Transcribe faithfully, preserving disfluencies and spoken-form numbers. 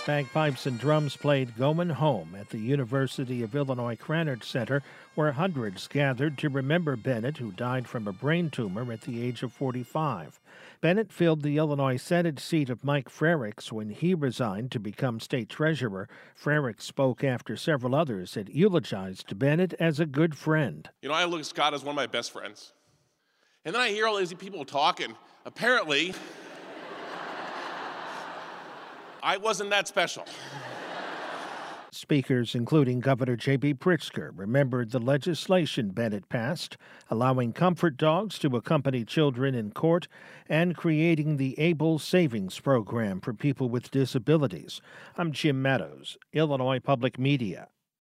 Bagpipes and drums played Goin' Home at the University of Illinois Krannert Center, where hundreds gathered to remember Bennett, who died from a brain tumor at the age of forty-five. Bennett filled the Illinois Senate seat of Mike Frerichs when he resigned to become state treasurer. Frerichs spoke after several others had eulogized Bennett as a good friend. You know, I look at Scott as one of my best friends. And then I hear all these people talking. Apparently, I wasn't that special. Speakers, including Governor J B. Pritzker, remembered the legislation Bennett passed, allowing comfort dogs to accompany children in court and creating the ABLE Savings Program for people with disabilities. I'm Jim Meadows, Illinois Public Media.